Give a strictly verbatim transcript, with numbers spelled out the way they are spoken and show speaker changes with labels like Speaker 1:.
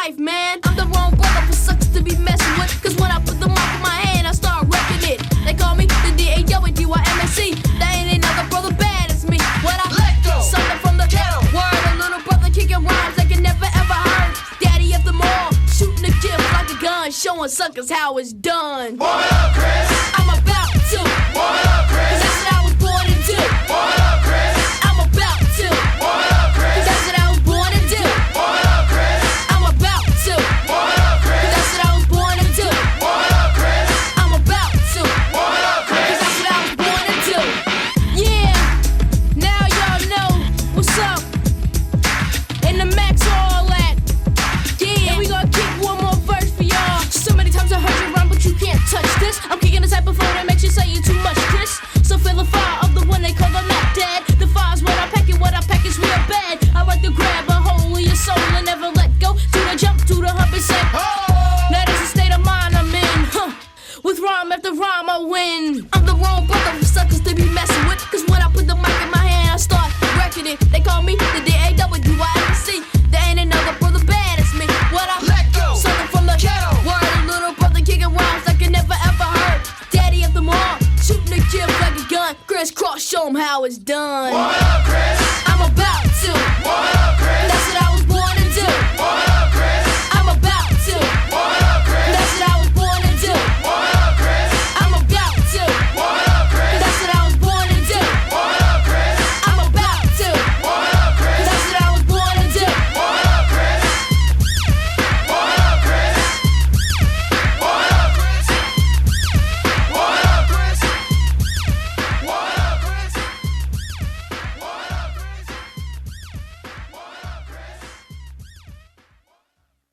Speaker 1: life, man. I'm the wrong brother for suckers to be messing with. Cause when I put the mic in my hand, I start wrecking it. They call me the D A O and D Y M A C. There ain't another brother bad as me. What I let go, something from the ghetto. Word, a little brother kicking rhymes like you never ever heard. Daddy of them all, shooting the gift like a gun, showing suckers how it's done.
Speaker 2: Warm it up, Chris.